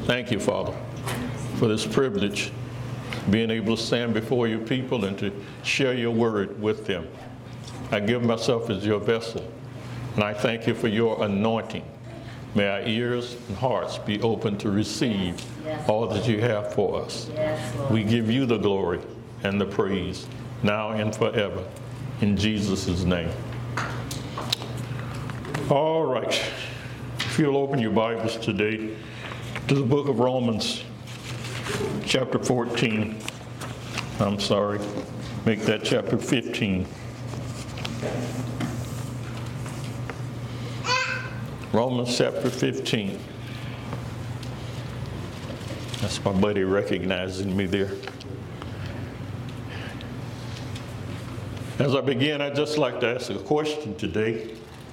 Thank you, Father, for this privilege, being able to stand before your people and to share your word with them. I give myself as your vessel, and I thank you for your anointing. May our ears and hearts be open to receive all that you have for us. We give you the glory and the praise now and forever. In Jesus' name. All right. If you'll open your Bibles today to the book of Romans, chapter 14. I'm sorry. Make that chapter 15. Romans chapter 15. That's my buddy recognizing me there. As I begin, I'd just like to ask a question today.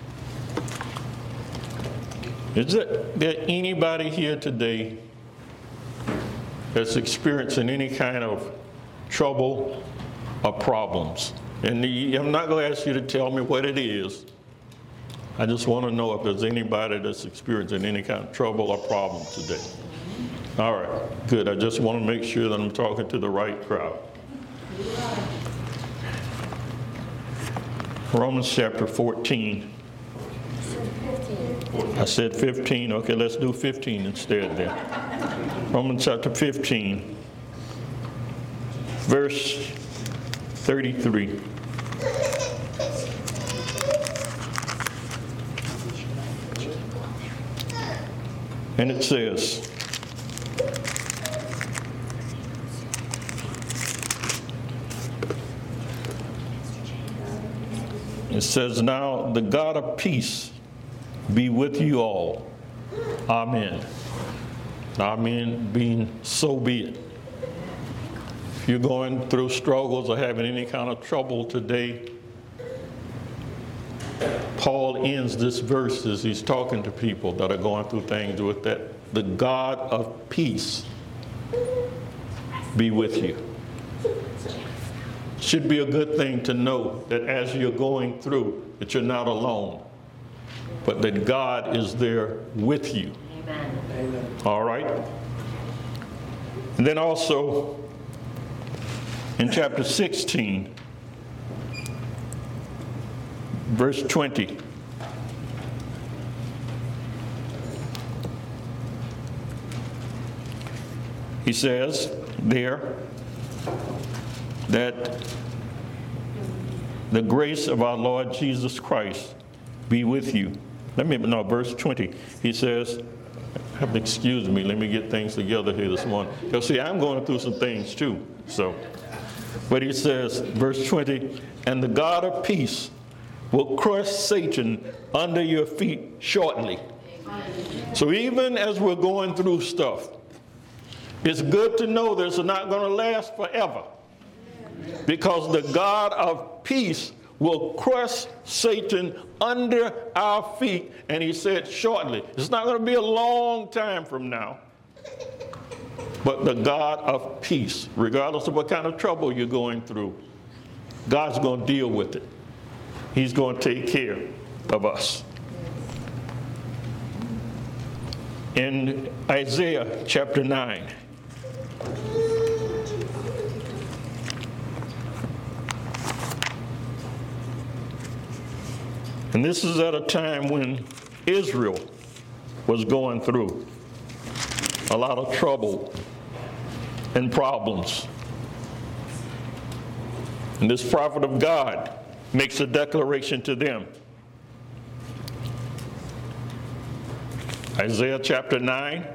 Is there anybody here today that's experiencing any kind of trouble or problems? And I'm not going to ask you to tell me what it is. I just want to know if there's anybody that's experiencing any kind of trouble or problem today. All right, good. I just want to make sure that I'm talking to the right crowd. Romans chapter 14. I said 15. Okay, let's do 15 instead then. Romans chapter 15, verse 33. And it says, now the God of peace be with you all. Amen. Amen being so be it. If you're going through struggles or having any kind of trouble today, Paul ends this verse as he's talking to people that are going through things with that. The God of peace be with you. Should be a good thing to know that as you're going through, that you're not alone, but that God is there with you. Amen. All right? And then also in chapter 16, verse 20. He says there that the grace of our Lord Jesus Christ be with you. Verse 20. He says, excuse me, let me get things together here this morning. Because see, I'm going through some things too. But he says, verse 20, and the God of peace will crush Satan under your feet shortly. So even as we're going through stuff, it's good to know that it's not going to last forever. Because the God of peace will crush Satan under our feet. And he said shortly. It's not going to be a long time from now. But the God of peace, regardless of what kind of trouble you're going through, God's going to deal with it. He's going to take care of us. In Isaiah chapter 9. And this is at a time when Israel was going through a lot of trouble and problems. And this prophet of God makes a declaration to them. Isaiah chapter 9.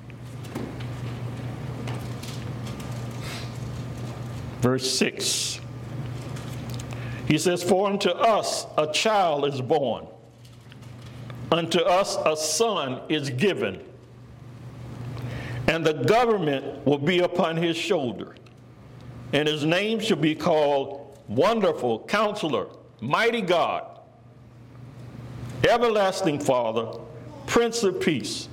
Verse 6. He says, for unto us a child is born, unto us a son is given, and the government will be upon his shoulder, and his name shall be called Wonderful Counselor, Mighty God, Everlasting Father, Prince of Peace.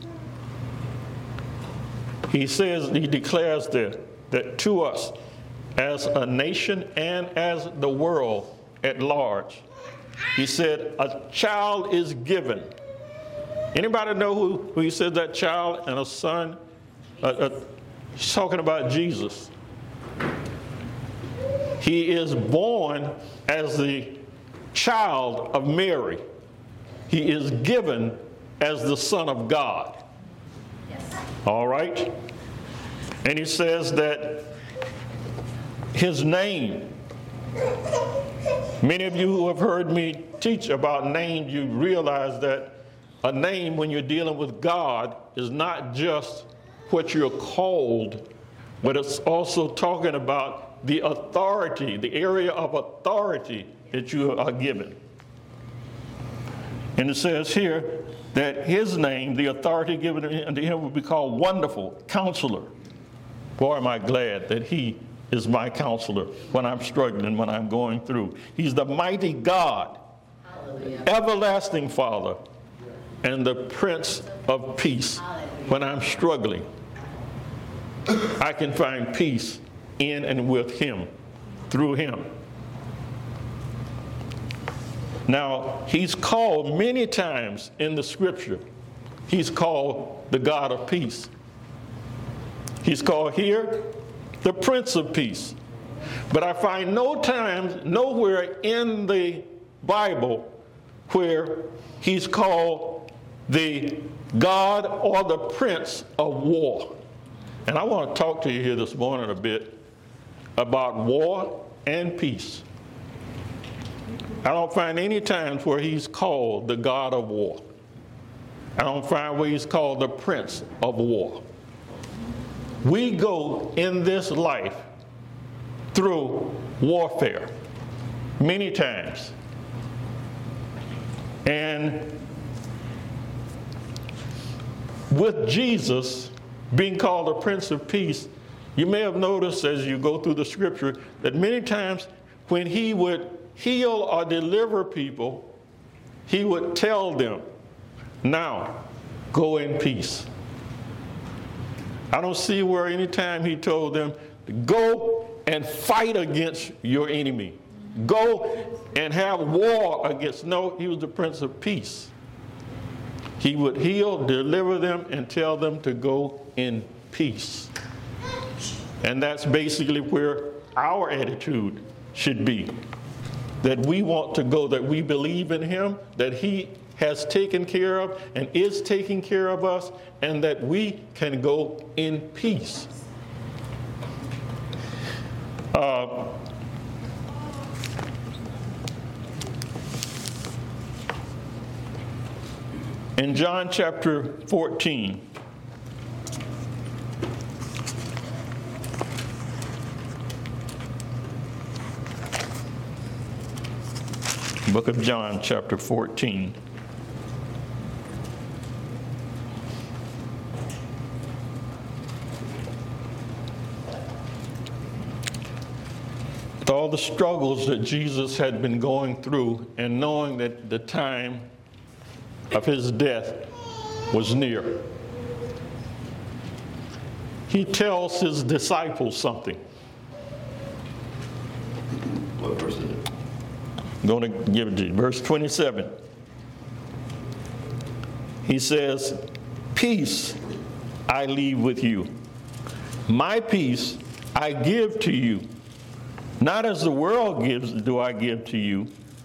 He declares that to us as a nation and as the world at large, he said, a child is given. Anybody know who he said that child and a son He's talking about Jesus. He is born as the child of Mary. He is given as the Son of God. All right? And he says that his name, many of you who have heard me teach about names, you realize that a name, when you're dealing with God, is not just what you're called, but it's also talking about the authority, the area of authority that you are given. And it says here that his name, the authority given unto him, will be called Wonderful Counselor. Boy, am I glad that he is my counselor when I'm struggling, when I'm going through. He's the mighty God, hallelujah, everlasting Father, and the Prince of Peace. Hallelujah. When I'm struggling, I can find peace in and with him, through him. Now, he's called many times in the scripture. He's called the God of peace. He's called here the Prince of Peace. But I find nowhere in the Bible where he's called the God or the Prince of War. And I want to talk to you here this morning a bit about war and peace. I don't find any times where he's called the God of war. I don't find where he's called the Prince of War. We go in this life through warfare many times. And with Jesus being called the Prince of Peace, you may have noticed as you go through the scripture that many times when he would heal or deliver people, he would tell them, now, go in peace. I don't see where any time he told them to go and fight against your enemy. Go and have war against. No, he was the Prince of Peace. He would heal, deliver them, and tell them to go in peace. And that's basically where our attitude should be. That we want to go, that we believe in him, that he has taken care of and is taking care of us, and that we can go in peace. In John chapter 14, book of John chapter 14. With all the struggles that Jesus had been going through, and knowing that the time of his death was near, he tells his disciples something. What verse is it? I'm going to give it to you. Verse 27. He says, peace I leave with you. My peace I give to you. Not as the world gives do I give to you.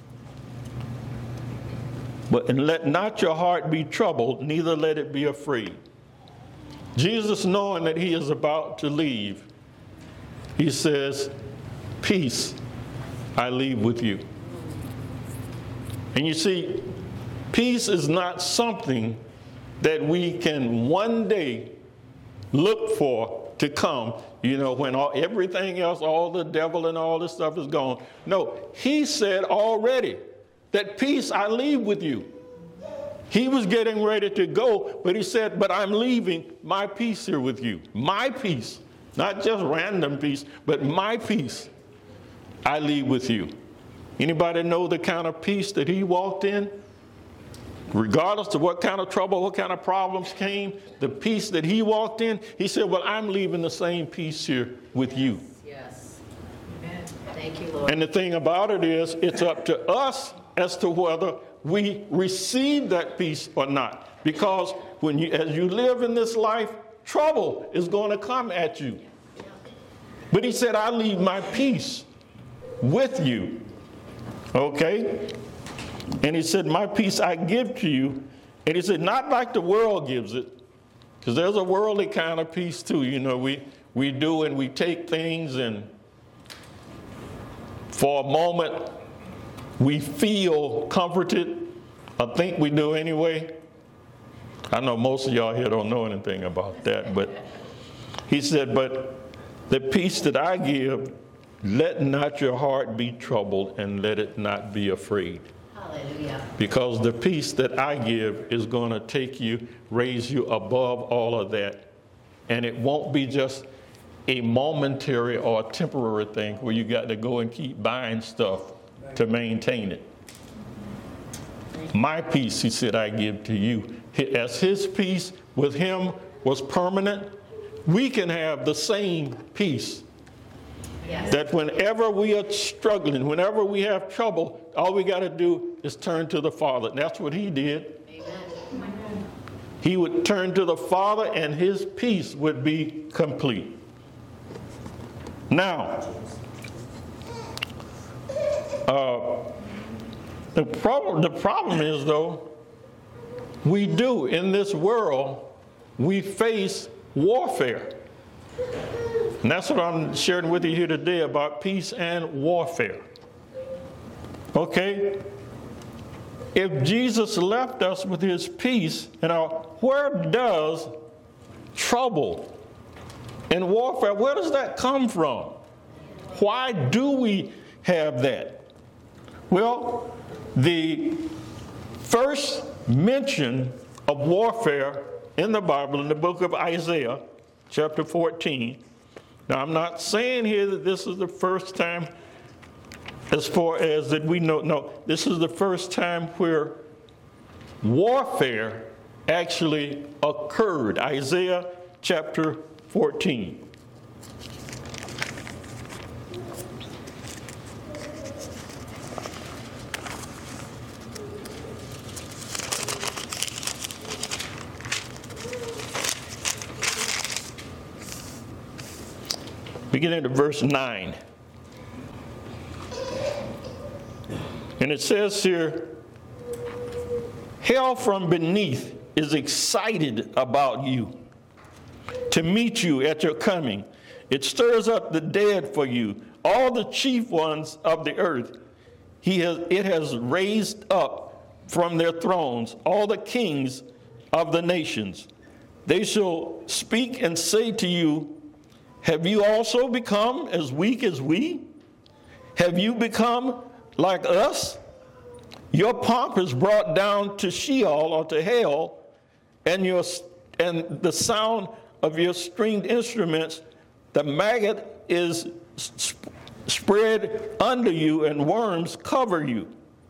And let not your heart be troubled, neither let it be afraid. Jesus, knowing that he is about to leave, he says, peace I leave with you. And you see, peace is not something that we can one day look for to come, when everything else, all the devil and all this stuff is gone. No, he said already that peace I leave with you. He was getting ready to go, but he said, but I'm leaving my peace here with you. My peace, not just random peace, but my peace I leave with you. Anybody know the kind of peace that he walked in? Regardless of what kind of trouble, what kind of problems came, the peace that he walked in, he said, well, I'm leaving the same peace here with you. Yes. Amen. Thank you, Lord. And the thing about it is, it's up to us as to whether we receive that peace or not. Because as you live in this life, trouble is going to come at you. But he said, I leave my peace with you. Okay? And he said, my peace I give to you. And he said, not like the world gives it. Because there's a worldly kind of peace too. You know, we do and we take things, and for a moment we feel comforted. I think we do anyway. I know most of y'all here don't know anything about that. But he said, but the peace that I give, let not your heart be troubled, and let it not be afraid. Hallelujah. Because the peace that I give is going to take you, raise you above all of that. And it won't be just a momentary or a temporary thing where you got to go and keep buying stuff to maintain it. My peace, he said, I give to you. As his peace with him was permanent, we can have the same peace. Yes. That whenever we are struggling, whenever we have trouble, all we got to do is turn to the Father. And that's what he did. Amen. He would turn to the Father and his peace would be complete. Now, the problem is, though, we do in this world, we face warfare. And that's what I'm sharing with you here today about peace and warfare. Okay? If Jesus left us with his peace, where does trouble and warfare, where does that come from? Why do we have that? Well, the first mention of warfare in the Bible, in the book of Isaiah, chapter 14. Now, I'm not saying here that this is the first time as far as that we know. No, this is the first time where warfare actually occurred. Isaiah chapter 14. Beginning at verse 9. And it says here, hell from beneath is excited about you to meet you at your coming. It stirs up the dead for you, all the chief ones of the earth. It has raised up from their thrones all the kings of the nations. They shall speak and say to you, have you also become as weak as we? Have you become like us? Your pomp is brought down to Sheol, or to hell, and the sound of your stringed instruments, the maggot is spread under you, and worms cover you.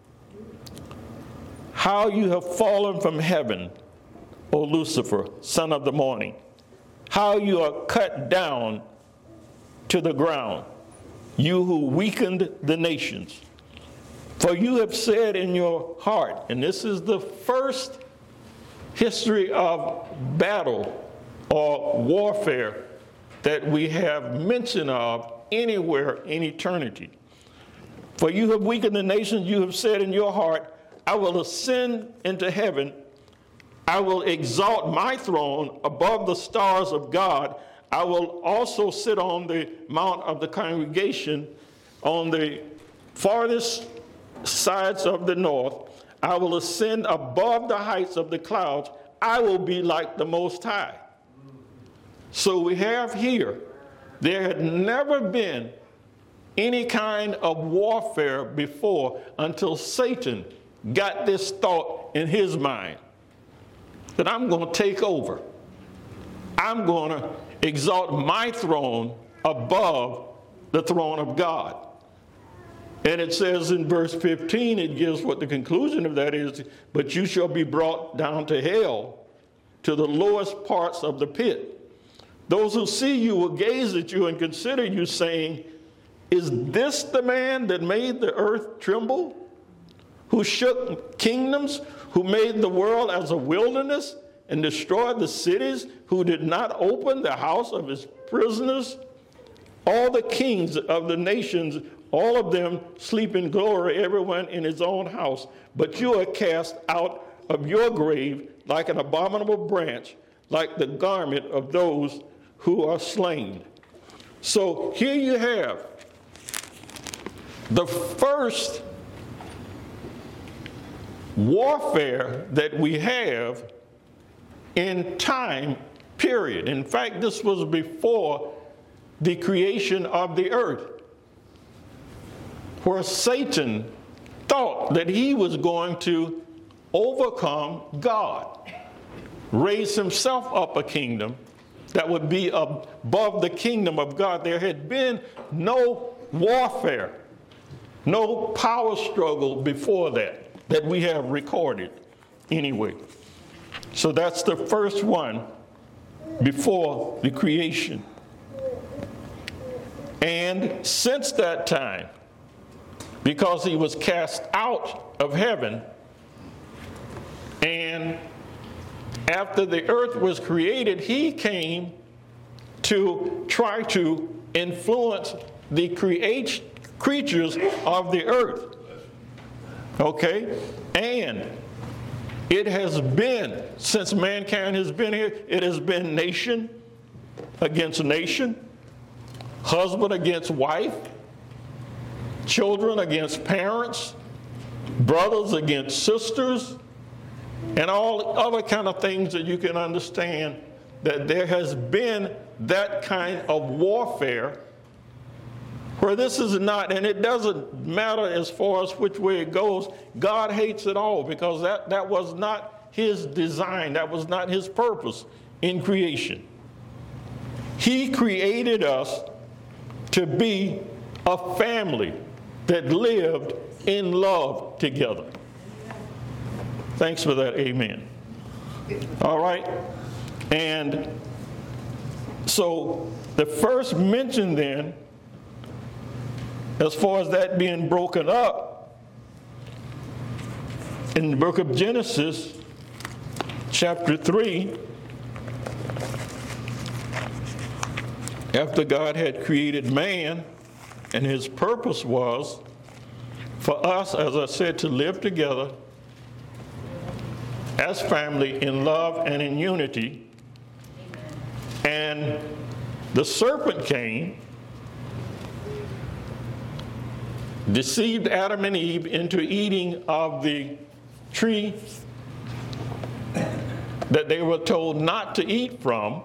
How you have fallen from heaven, O Lucifer, son of the morning. How you are cut down to the ground, you who weakened the nations. For you have said in your heart, and this is the first history of battle or warfare that we have mention of anywhere in eternity. For you have weakened the nations, you have said in your heart, I will ascend into heaven. I will exalt my throne above the stars of God. I will also sit on the mount of the congregation on the farthest sides of the north. I will ascend above the heights of the clouds. I will be like the Most High. So we have here, there had never been any kind of warfare before until Satan got this thought in his mind that I'm going to take over. I'm going to exalt my throne above the throne of God. And it says in verse 15, it gives what the conclusion of that is, but you shall be brought down to hell, to the lowest parts of the pit. Those who see you will gaze at you and consider you, saying, is this the man that made the earth tremble? Who shook kingdoms? Who made the world as a wilderness? and destroyed the cities, who did not open the house of his prisoners? All the kings of the nations, all of them sleep in glory, everyone in his own house. But you are cast out of your grave like an abominable branch, like the garment of those who are slain. So here you have the first warfare that we have in time period. In fact, this was before the creation of the earth, where Satan thought that he was going to overcome God, raise himself up a kingdom that would be above the kingdom of God. There had been no warfare, no power struggle before that we have recorded anyway. So that's the first one before the creation. And since that time, because he was cast out of heaven, and after the earth was created, he came to try to influence the creatures of the earth. Okay? And it has been, since mankind has been here, it has been nation against nation, husband against wife, children against parents, brothers against sisters, and all other kind of things that you can understand, that there has been that kind of warfare where this is not, and it doesn't matter as far as which way it goes. God hates it all, because that was not his design. That was not his purpose in creation. He created us to be a family that lived in love together. Thanks for that, amen. All right, and so the first mention then, as far as that being broken up, in the book of Genesis, chapter 3, after God had created man, and his purpose was for us, as I said, to live together as family in love and in unity. And the serpent came, deceived Adam and Eve into eating of the tree that they were told not to eat from.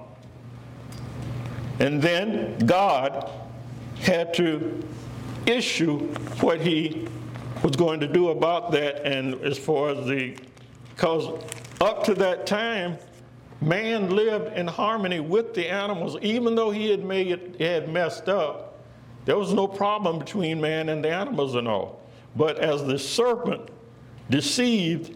And then God had to issue what he was going to do about that. And as far as because up to that time, man lived in harmony with the animals. Even though he had messed up, there was no problem between man and the animals and all. But as the serpent deceived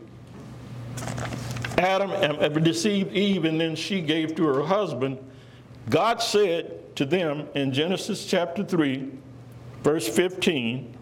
Adam and deceived Eve, and then she gave to her husband, God said to them in Genesis chapter 3, verse 15,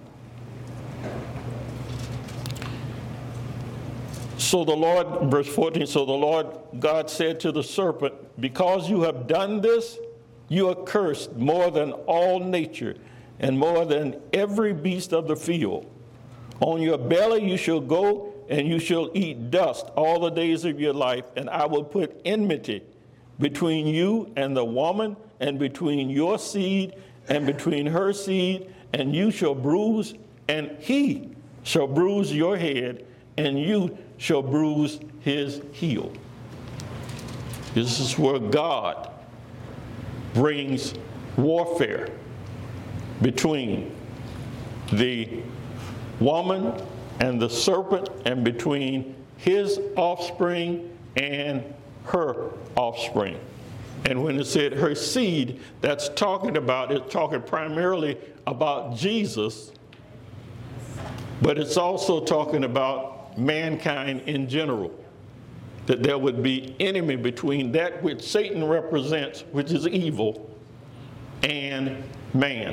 so the Lord, verse 14, so the Lord God said to the serpent, because you have done this, you are cursed more than all nature and more than every beast of the field. On your belly you shall go, and you shall eat dust all the days of your life, and I will put enmity between you and the woman, and between your seed and between her seed, and you shall bruise, and he shall bruise your head, and you shall bruise his heel. This is where God brings warfare between the woman and the serpent, and between his offspring and her offspring. And when it said her seed, it's talking primarily about Jesus, but it's also talking about mankind in general. That there would be enemy between that which Satan represents, which is evil, and man.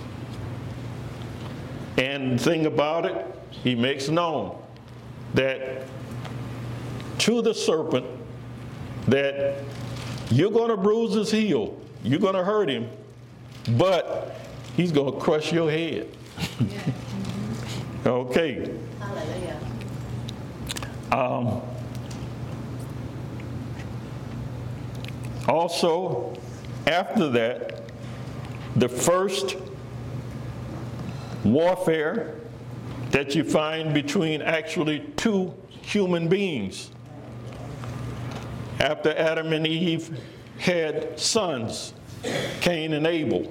And the thing about it, he makes known that to the serpent that you're going to bruise his heel, you're going to hurt him, but he's going to crush your head. Okay. Hallelujah. Also, after that, the first warfare that you find between actually two human beings. After Adam and Eve had sons, Cain and Abel,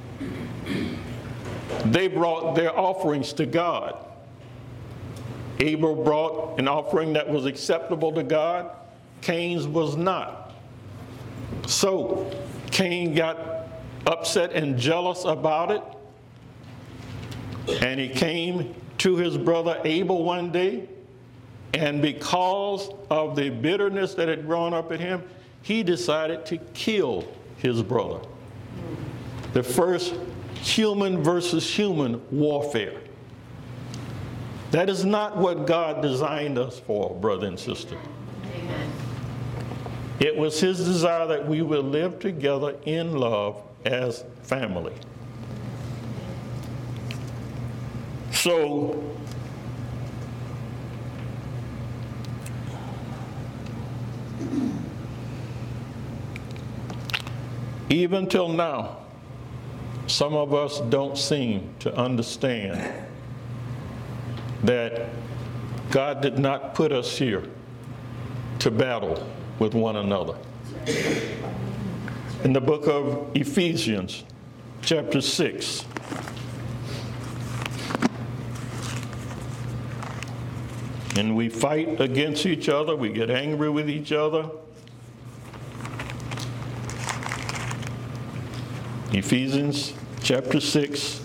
they brought their offerings to God. Abel brought an offering that was acceptable to God. Cain's was not. So Cain got upset and jealous about it. And he came to his brother Abel one day. And because of the bitterness that had grown up in him, he decided to kill his brother. The first human versus human warfare. That is not what God designed us for, brother and sister. Amen. It was his desire that we would live together in love as family. So, even till now, some of us don't seem to understand that God did not put us here to battle with one another. In the book of Ephesians, chapter 6, and we fight against each other, we get angry with each other. Ephesians chapter 6.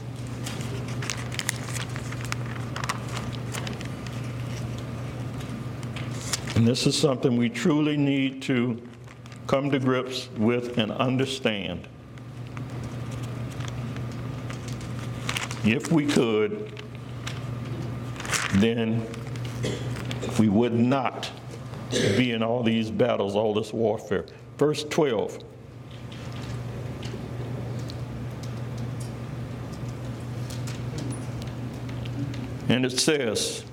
And this is something we truly need to come to grips with and understand. If we could, then we would not be in all these battles, all this warfare. Verse 12. And it says,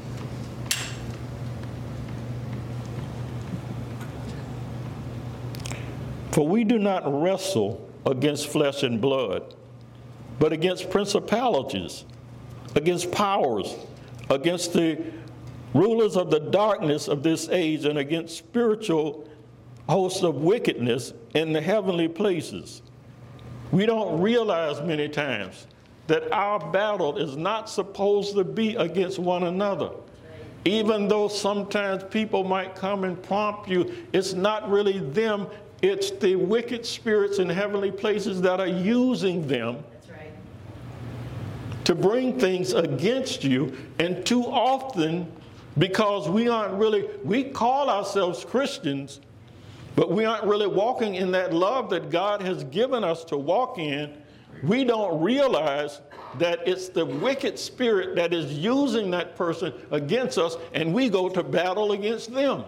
"For we do not wrestle against flesh and blood, but against principalities, against powers, against the rulers of the darkness of this age, and against spiritual hosts of wickedness in the heavenly places." We don't realize many times that our battle is not supposed to be against one another. Even though sometimes people might come and prompt you, it's not really them, it's the wicked spirits in heavenly places that are using them That's right. to bring things against you. And too often, because we call ourselves Christians, but we aren't really walking in that love that God has given us to walk in, we don't realize that it's the wicked spirit that is using that person against us, and we go to battle against them.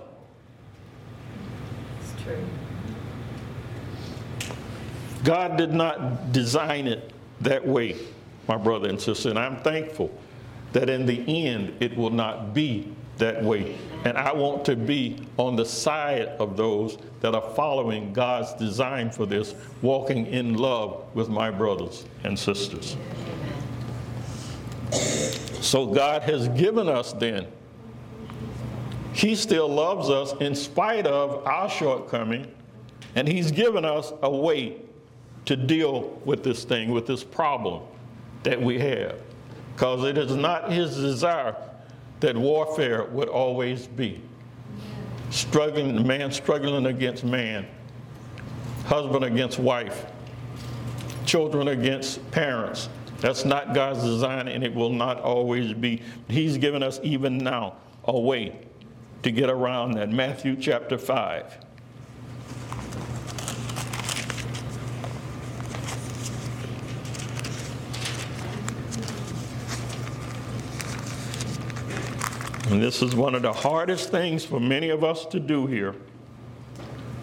It's true. God did not design it that way, my brother and sister, and I'm thankful that in the end it will not be that way. And I want to be on the side of those that are following God's design for this, walking in love with my brothers and sisters. So God has given us then, He still loves us in spite of our shortcoming, and He's given us a way to deal with this thing, with this problem that we have. Because it is not His desire that warfare would always be. Man struggling against man, husband against wife, children against parents. That's not God's design, and it will not always be. He's given us even now a way to get around that. Matthew chapter 5. And this is one of the hardest things for many of us to do here.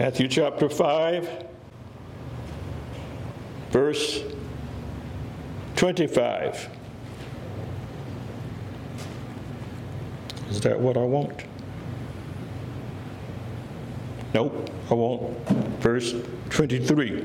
Matthew chapter 5, verse 25. Is that what I want? Nope, I want verse 23.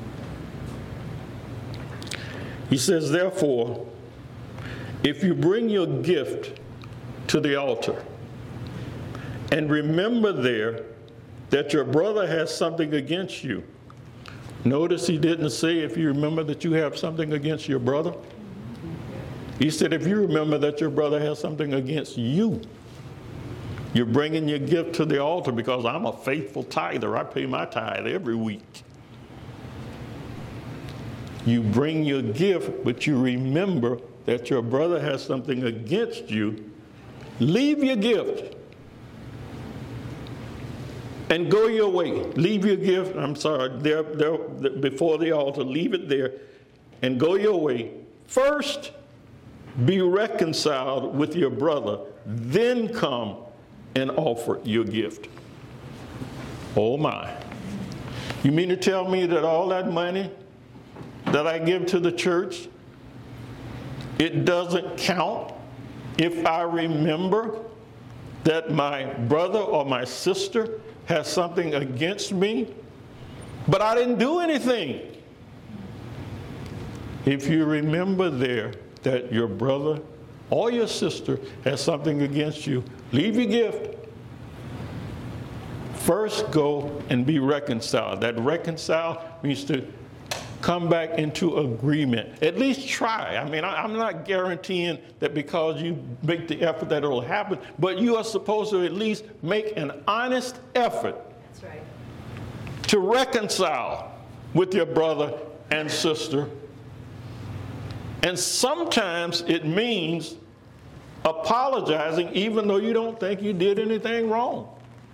He says, therefore, if you bring your gift to the altar and remember there that your brother has something against you. Notice he didn't say if you remember that you have something against your brother. He said if you remember that your brother has something against you. You're bringing your gift to the altar because I'm a faithful tither. I pay my tithe every week. You bring your gift, but you remember that your brother has something against you. Leave your gift and go your way. Leave your gift, there before the altar. Leave it there and go your way. First, be reconciled with your brother. Then come and offer your gift. Oh my. You mean to tell me that all that money that I give to the church, it doesn't count if I remember that my brother or my sister has something against me, but I didn't do anything? If you remember there that your brother or your sister has something against you, leave your gift. First, go and be reconciled. That reconcile means to come back into agreement. At least try. I mean, I'm not guaranteeing that because you make the effort that it'll happen, but you are supposed to at least make an honest effort. That's right. To reconcile with your brother and sister. And sometimes it means apologizing even though you don't think you did anything wrong.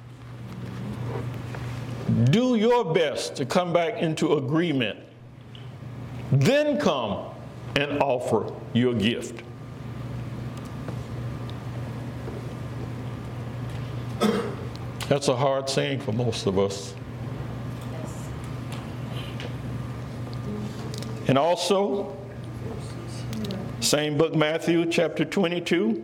Do your best to come back into agreement. Then come and offer your gift. That's a hard saying for most of us. Yes. And also, same book, Matthew chapter 22.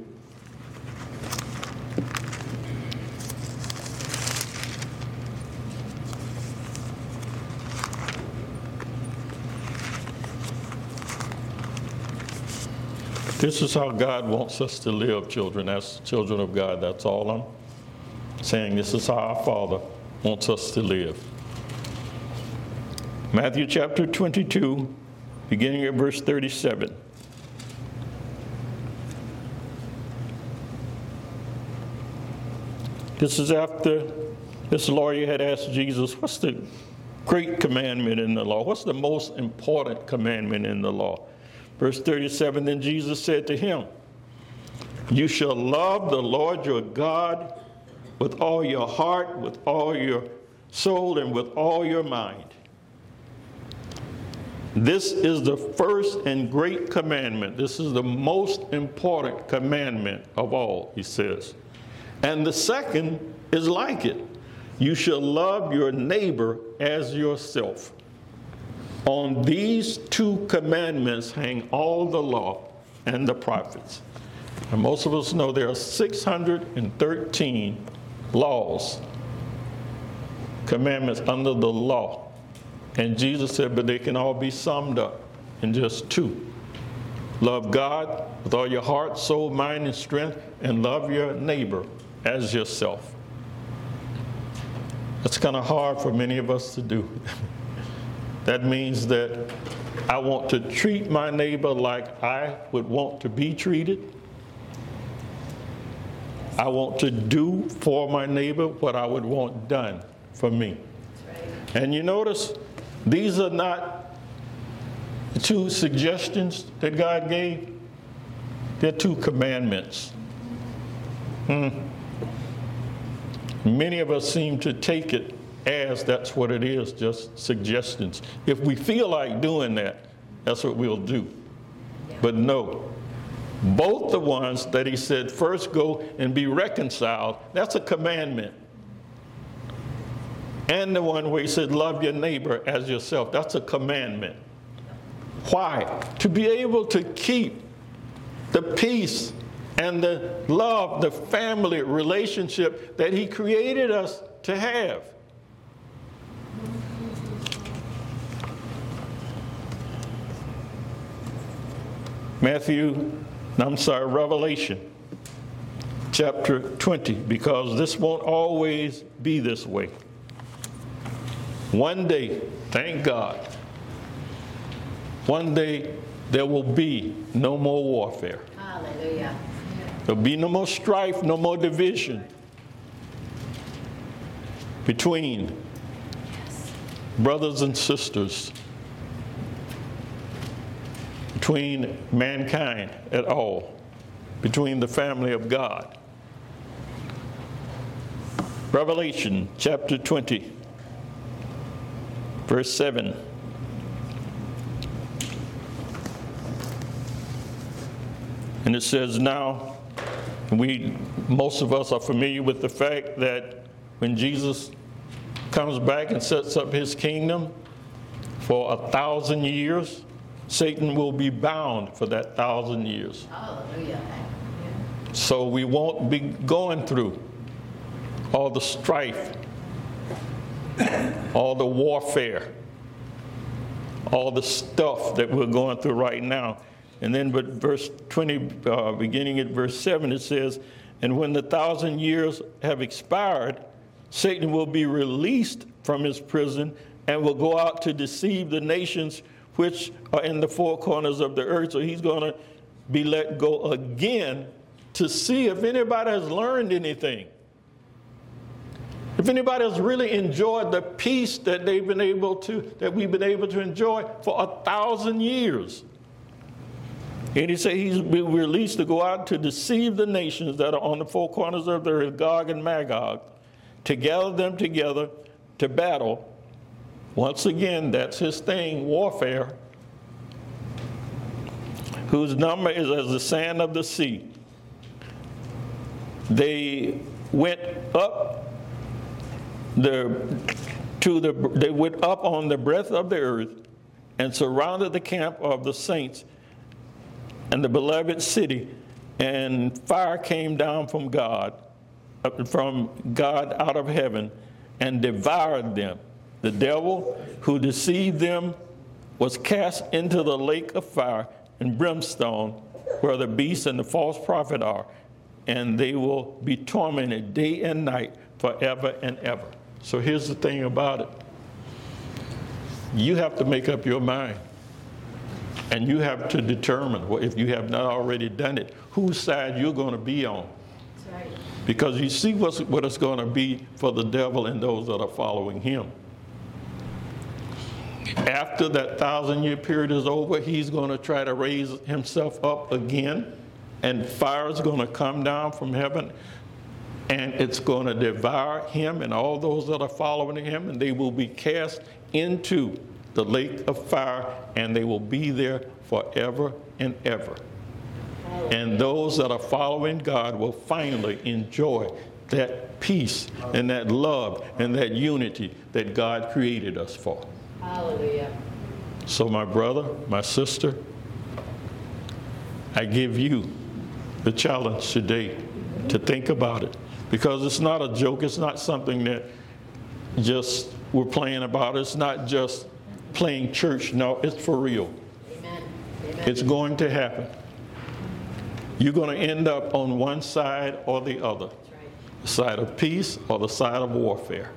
This is how God wants us to live, children. As children of God, that's all I'm saying. This is how our Father wants us to live. Matthew chapter 22, beginning at verse 37. This is after this lawyer had asked Jesus, what's the great commandment in the law? What's the most important commandment in the law? Verse 37, then Jesus said to him, you shall love the Lord your God with all your heart, with all your soul, and with all your mind. This is the first and great commandment. This is the most important commandment of all, he says. And the second is like it. You shall love your neighbor as yourself. On these two commandments hang all the law and the prophets. And most of us know there are 613 laws, commandments under the law. And Jesus said, but they can all be summed up in just two. Love God with all your heart, soul, mind, and strength, and love your neighbor as yourself. That's kind of hard for many of us to do. That means that I want to treat my neighbor like I would want to be treated. I want to do for my neighbor what I would want done for me. That's right. And you notice, these are not two suggestions that God gave. They're two commandments. Many of us seem to take it as that's what it is, just suggestions. If we feel like doing that, that's what we'll do. But no, both the ones that he said, first go and be reconciled, that's a commandment. And the one where he said, love your neighbor as yourself. That's a commandment. Why? To be able to keep the peace and the love, the family relationship that he created us to have. Revelation chapter 20, because this won't always be this way. One day, thank God, one day there will be no more warfare. Hallelujah. There'll be no more strife, no more division between brothers and sisters, between mankind at all, between the family of God. Revelation chapter 20, verse 7. And it says, now, most of us are familiar with the fact that when Jesus comes back and sets up his kingdom for 1,000 years, Satan will be bound for that 1,000 years. Hallelujah. So we won't be going through all the strife, all the warfare, all the stuff that we're going through right now. And then but verse 20, beginning at verse 7, it says, and when the 1,000 years have expired, Satan will be released from his prison and will go out to deceive the nations which are in the four corners of the earth. So he's going to be let go again to see if anybody has learned anything. If anybody has really enjoyed the peace that we've been able to enjoy for 1,000 years. And he said he's been released to go out to deceive the nations that are on the four corners of the earth, Gog and Magog, to gather them together to battle. Once again, that's his thing, warfare, whose number is as the sand of the sea. They went up they went up on the breadth of the earth and surrounded the camp of the saints and the beloved city, and fire came down from God out of heaven and devoured them. The devil who deceived them was cast into the lake of fire and brimstone, where the beast and the false prophet are, and they will be tormented day and night forever and ever. So here's the thing about it. You have to make up your mind. And you have to determine, if you have not already done it, whose side you're going to be on. That's right. Because you see what it's going to be for the devil and those that are following him. After that 1,000-year period is over, he's going to try to raise himself up again, and fire is going to come down from heaven, and it's going to devour him and all those that are following him, and they will be cast into the lake of fire, and they will be there forever and ever. And those that are following God will finally enjoy that peace and that love and that unity that God created us for. Hallelujah. So my brother, my sister, I give you the challenge today to think about it, because it's not a joke. It's not something that just we're playing about. It's not just playing church. No, it's for real. Amen. Amen. It's going to happen. You're going to end up on one side or the other. That's right. The side of peace or the side of warfare.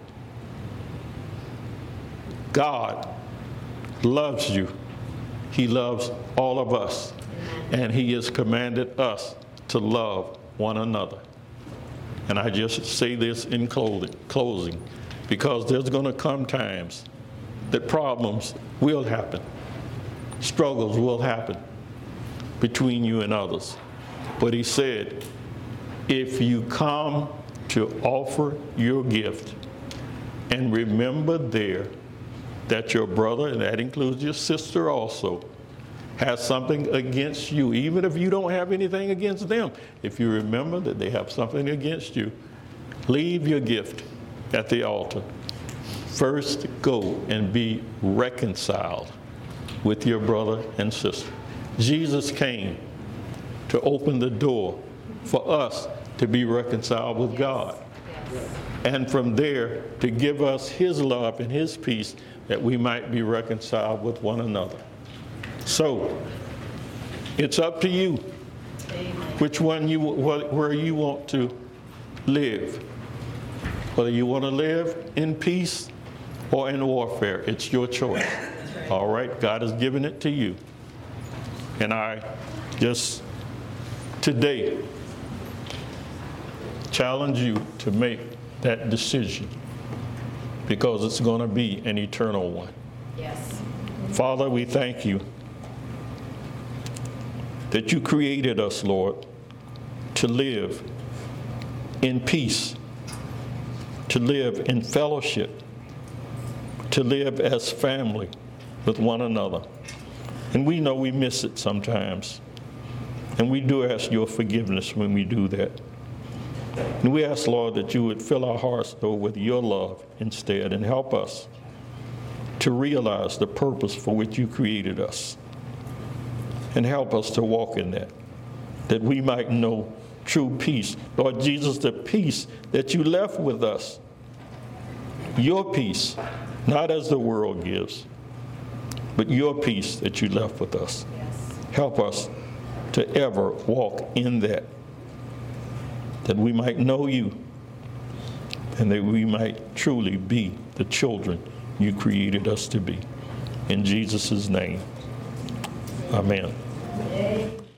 God loves you. He loves all of us. Amen. And he has commanded us to love one another. And I just say this in closing, because there's going to come times that problems will happen. Struggles will happen between you and others. But he said, if you come to offer your gift and remember there that your brother, and that includes your sister also, has something against you, even if you don't have anything against them, if you remember that they have something against you, leave your gift at the altar First, go and be reconciled with your brother and sister. Jesus came to open the door for us to be reconciled with God. And from there, to give us his love and his peace that we might be reconciled with one another. So, it's up to you which one where you want to live. Whether you want to live in peace or in warfare, it's your choice. All right, God has given it to you. And I just today challenge you to make that decision, because it's going to be an eternal one. Yes. Father, we thank you that you created us, Lord, to live in peace, to live in fellowship, to live as family with one another. And we know we miss it sometimes. And we do ask your forgiveness when we do that. And we ask, Lord, that you would fill our hearts, though, with your love instead, and help us to realize the purpose for which you created us. And help us to walk in that we might know true peace. Lord Jesus, the peace that you left with us, your peace, not as the world gives, but your peace that you left with us. Yes. Help us to ever walk in that we might know you, and that we might truly be the children you created us to be. In Jesus' name, amen. Amen.